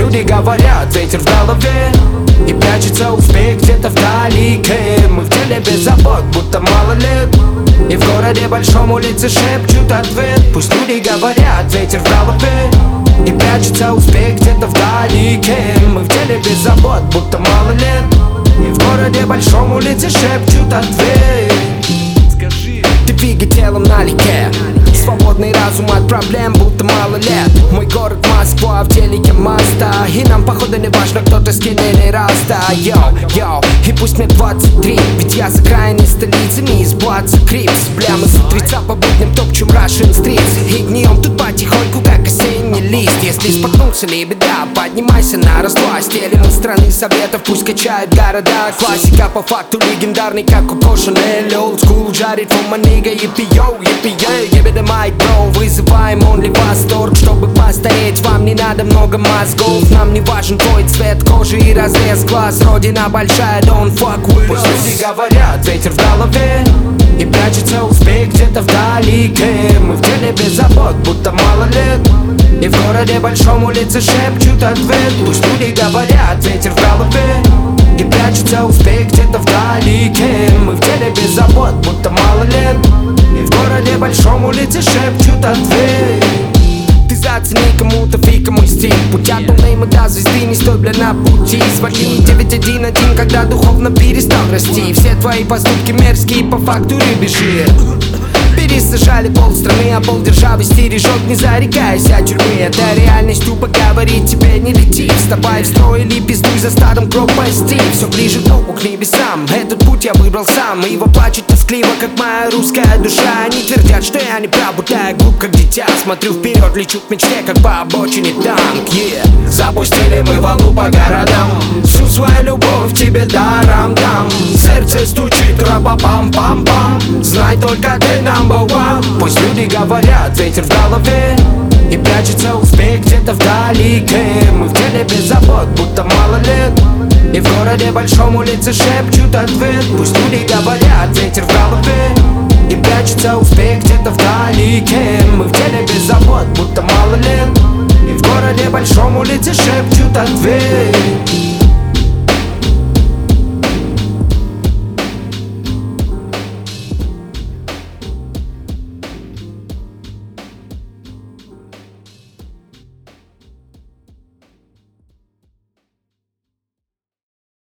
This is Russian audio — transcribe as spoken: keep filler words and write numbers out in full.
люди говорят, ветер в голове, и прячется успех где-то вдалеке. Мы в теле без забот, будто мало лет, и в городе большом улицы шепчут ответ. Пусть люди говорят, ветер в голове, и прячется успех где-то вдалеке. Мы в теле без забот, будто мало лет, и в городе большом улицы шепчут ответ. Скажи, ты двигай телом налегке, свободный разум от проблем, будто мало лет. Мой город Москва, в телеке Маста, и нам походу не важно, кто-то скин или раста. Йоу, йоу, и пусть мне двадцать три, ведь я за крайней столицами из Блаца Крипс. Бля, мы с утреца по будням топчем Russian Streets, и днем тут потихоньку, как осенний лист. Если споткнулся ли беда, поднимайся на раз-два. Стелим из страны советов, пусть качают города. Классика по факту легендарный, как Коко Шанель. Old school жарит for my nigga, yippee-yo, yippee-yeah, give it a mic, bro. Вызываем only восторг, чтобы постареть. Вам не надо много мозгов, нам не важен твой цвет кожи и разрез глаз. Родина большая, don't fuck with us. Пусть люди говорят, ветер в голове, и прячется успех где-то вдалеке. Мы в теле без забот, будто мало лет, и в городе большом улицы шепчут ответ. Пусть люди говорят, ветер в голове, и прячется успех где-то вдалеке. Мы в теле без забот, будто мало лет, и в городе большом улицы шепчут ответ. Ты зацени кому-то фика мой стиль, путь от ноунейма до звезды, не стой, бля, на пути. Звони девять один один, когда духовно перестал расти. Все твои поступки мерзкие, по факту рыбеши. Пересажали полстраны, а полдержавы стережет, не зарекаясь от тюрьмы. Это реальность, тупо говорит тебе не лети. Вставай в строй или пиздуй за старым пропасти. Все ближе к Богу, к небесам, этот путь я выбрал сам. И его плачет тоскливо, как моя русская душа. Они твердят, что я не прав, будто я глуп, как дитя. Смотрю вперед, лечу к мечте, как по обочине танк, yeah. Запустили мы волну по городам, всю свою любовь тебе даром дам. Сердце стучит, раба-пам-пам-пам, знай только ты number one. Пусть люди говорят, ветер в голове, и прячется успех где-то вдалеке. Мы в теле без забот, будто мало лет, и в городе большом улицы шепчут ответ. Пусть люди говорят, ветер в голове, и прячется успех где-то вдалеке. Мы в теле без забот, будто мало лет, и в городе большом улицы шепчут ответ.